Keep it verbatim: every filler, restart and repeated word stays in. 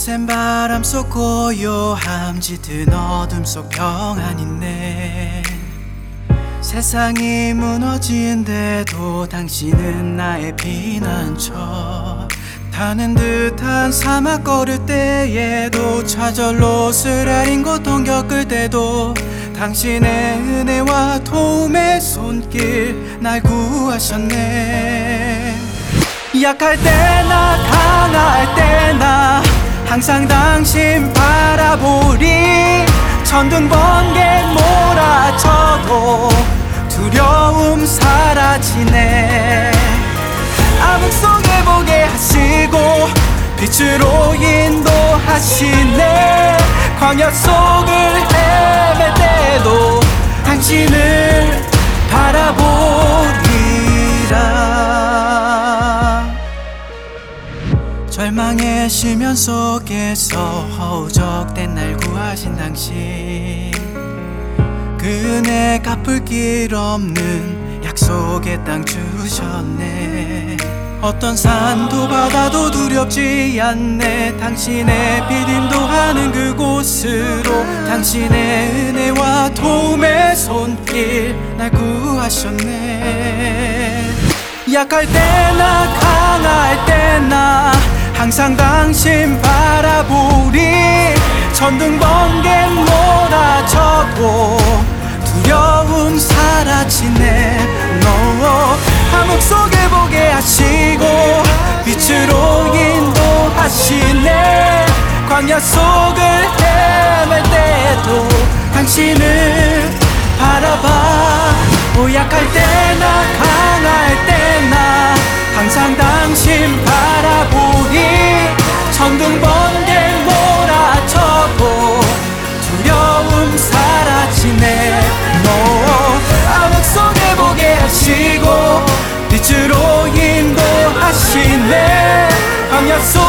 센 바람 속 고요함 짙은 어둠 속 평안 있네. 세상이 무너진데도 당신은 나의 피난처. 타는 듯한 사막 걸을 때에도 좌절로 쓰라린 고통 겪을 때도 당신의 은혜와 도움의 손길 날 구하셨네. 약할 때나 강할 때나 항상 당신 바라보리. 천둥 번개 몰아쳐도 두려움 사라지네. 암흑 속에 보게 하시고 빛으로 인도하시네. 광야 속을 헤맬 때도 당신을 바라보리라. 절망의 심연 속에서 허우적된 날 구하신 당신, 그 은혜 갚을 길 없는 약속의 땅 주셨네. 어떤 산도 바다도 두렵지 않네. 당신의 빛 인도하는 그곳으로 당신의 은혜와 도움의 손길 날 구하셨네. 약할 때나 강할 때나 항상 당신 바라보리. 천둥 번개 몰아쳐도 두려움 사라지네. 너 암흑 속에 보게 하시고 빛으로 인도하시네. 광야 속을 헤맬 때도 당신을 바라봐. 오, 약할 때나 강할 때나 항상 당신 바라보니. 천둥 번개 몰아쳐도 두려움 사라지네. 너 암흑 속에 보게 하시고 빛으로 인도하시네. 광야 속